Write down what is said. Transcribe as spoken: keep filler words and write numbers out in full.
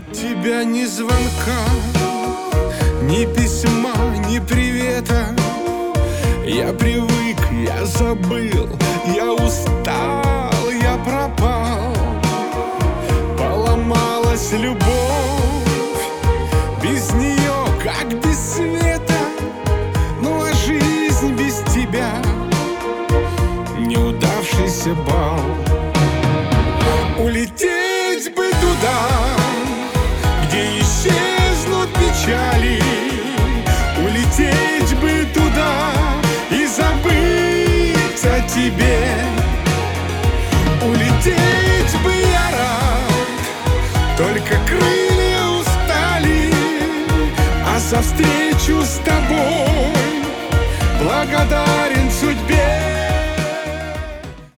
От тебя ни звонка, ни письма, ни привета. Я привык, я забыл, я устал, я пропал. Поломалась любовь, без нее как без света. Ну а жизнь без тебя неудавшийся бал. Улететь бы туда, где исчезнут печали. Улететь бы туда и забыть о тебе. Улететь бы я рад, только крылья устали. А за встречу с тобой благодарен судьбе.